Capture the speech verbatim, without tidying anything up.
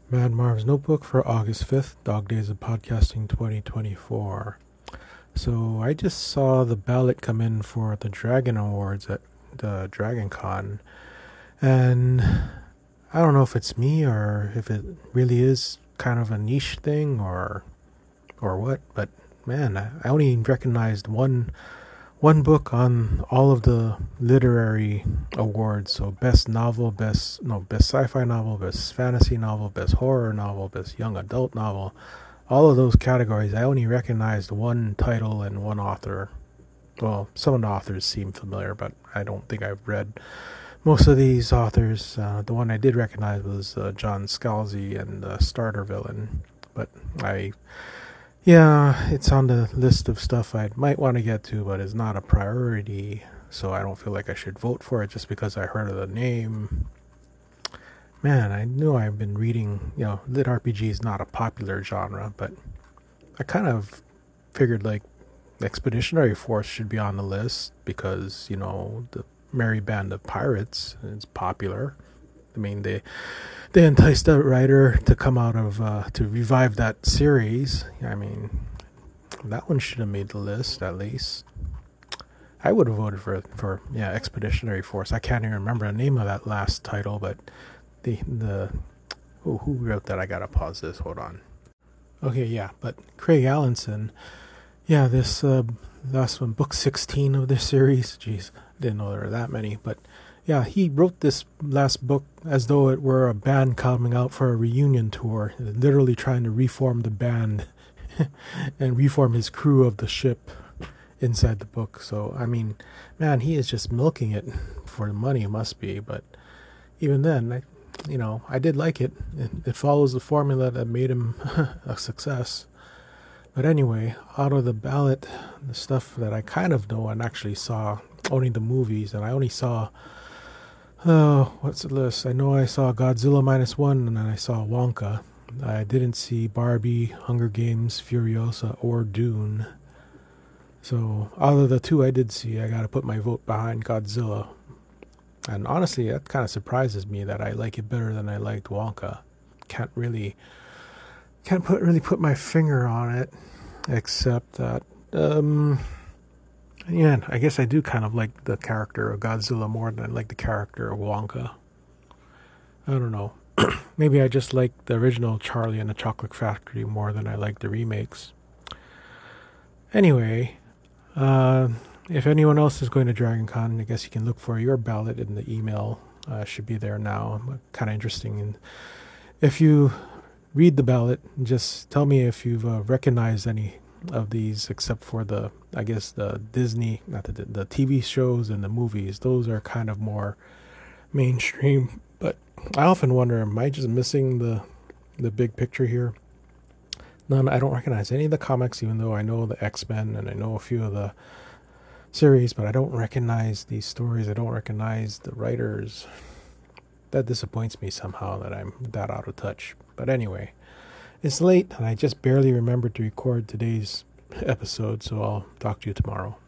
Mad Marv's Notebook for August fifth, Dog Days of Podcasting twenty twenty-four. So I just saw the ballot come in for the Dragon Awards at the Dragon Con, and I don't know if it's me or if it really is kind of a niche thing or or what, but man, I, I only recognized one one book on all of the literary awards. So best novel, best no best sci-fi novel, best fantasy novel, best horror novel, best young adult novel, all of those categories. I only recognized one title and one author. Well, some of the authors seem familiar, but I don't think I've read most of these authors. Uh, the one I did recognize was uh, John Scalzi and uh, Starter Villain, but I yeah, it's on the list of stuff I might want to get to, but it's not a priority, so I don't feel like I should vote for it just because I heard of the name. Man, I knew I've been reading, you know, lit R P G is not a popular genre, but I kind of figured like Expeditionary Force should be on the list because, you know, the Merry Band of Pirates is popular. I mean, they they enticed the writer to come out of uh, to revive that series. I mean, that one should have made the list at least. I would have voted for for yeah Expeditionary Force. I can't even remember the name of that last title, but the the oh, who wrote that? I gotta pause this. Hold on. Okay, yeah, but Craig Allinson. Yeah, this uh, last one, book sixteen of this series. Jeez, I didn't know there were that many, but. Yeah, he wrote this last book as though it were a band coming out for a reunion tour, literally trying to reform the band and reform his crew of the ship inside the book. So, I mean, man, he is just milking it for the money, it must be. But even then, I, you know, I did like it. It, it follows the formula that made him a success. But anyway, out of the ballot, the stuff that I kind of know and actually saw, only the movies, and I only saw... Oh, what's the list? I know I saw Godzilla minus one, and then I saw Wonka. I didn't see Barbie, Hunger Games, Furiosa, or Dune. So, out of the two I did see, I gotta put my vote behind Godzilla. And honestly, that kind of surprises me that I like it better than I liked Wonka. Can't really, can't put really put my finger on it, except that, um... yeah, I guess I do kind of like the character of Godzilla more than I like the character of Wonka. I don't know. Maybe I just like the original Charlie and the Chocolate Factory more than I like the remakes. Anyway, uh, if anyone else is going to Dragon Con, I guess you can look for your ballot in the email. Uh, should be there now. Kind of interesting. And if you read the ballot, just tell me if you've uh, recognized any of these except for the I guess the Disney not the the T V shows and the movies. Those are kind of more mainstream, but I often wonder, am I just missing the the big picture here? None. I don't recognize any of the comics, even though I know the X-Men and I know a few of the series, but I don't recognize these stories. I don't recognize the writers. That disappoints me somehow that I'm that out of touch. But anyway, it's late, and I just barely remembered to record today's episode, so I'll talk to you tomorrow.